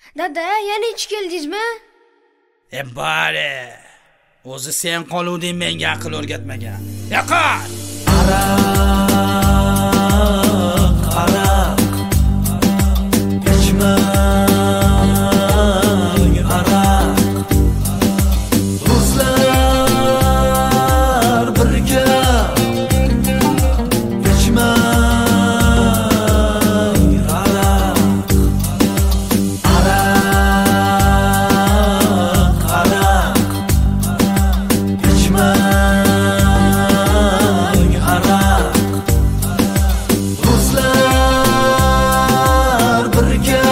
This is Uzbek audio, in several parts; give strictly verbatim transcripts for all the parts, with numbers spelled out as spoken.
Dada, yana ichib keldingizmi? E bari. O'zi sen qoluvding, menga aql o'rgatmagan. Yo'qol. Aroq, aroq. Ichmang aroq. Do'stlar birga. Ichmang aroq. Aroq, aroq. Ichmang aroq. Do'stlar birga.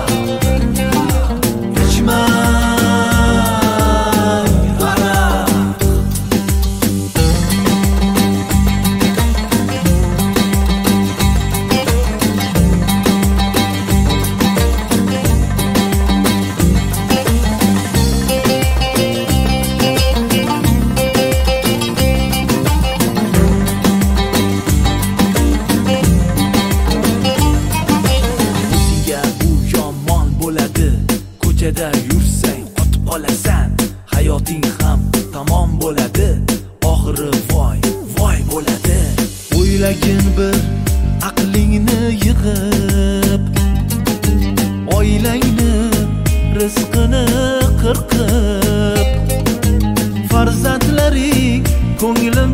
Ko'chada yursang otib olasan, hayoting ham tamom bo'ladi. Oxiri voy, voy bo'ladi. O'ylagin bir aqlingni yig'ib, oilangni rizqini qirqib, farzandlaring ko'nglim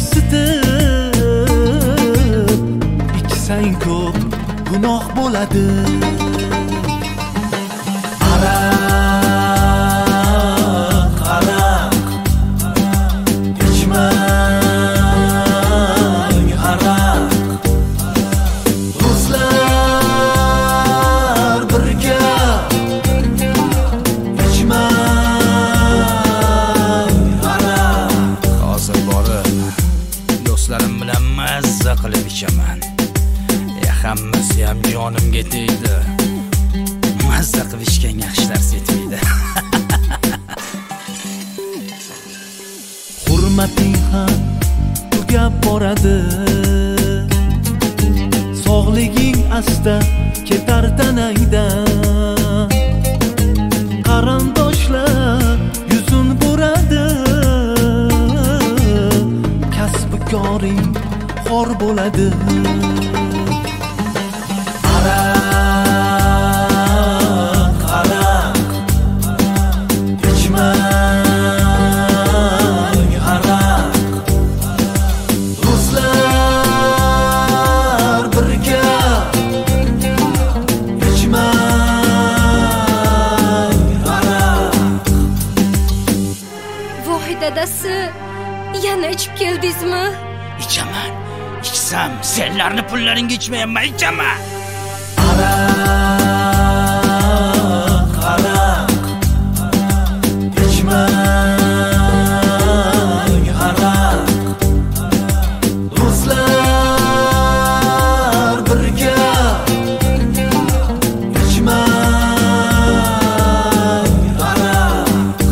o'ksitib, ichsang ko'p gunoh bo'ladi. Aroq, aroq. Ichmang aroq. Do'stlar birga. Ichmang aroq. Hozir borib do'stlarim bilan mazza qilib ichaman. E hammasi ham jonimga tegdi. Mazza qilib ichgan yaxshi dars etmaydi. Hurmating ham tugab boradi. Sog'liging asta ketar tanangdan. Qarindoshlar yuzun buradi. Kasb-koring xor bo'ladi. Aroq, aroq. Ichmang aroq. Do'stlar birga. Ichmang aroq. Voy dadasi, yana ichib keldingizmi? Ichaman. Ichsam, senlarni pullaringga ichmayman, ichaman. Aroq, aroq. Ichmang aroq. Do'stlar birga. Ichmang aroq.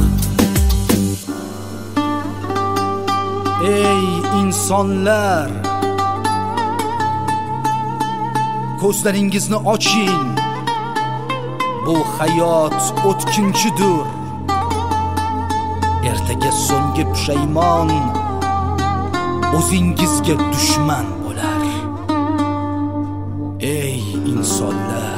Ey insonlar, ko'zlaringizni oching. Bu hayot o'tkinchidir. Ertaga so'nggi pushaymon o'zingizga dushman bo'lar. Ey insonlar,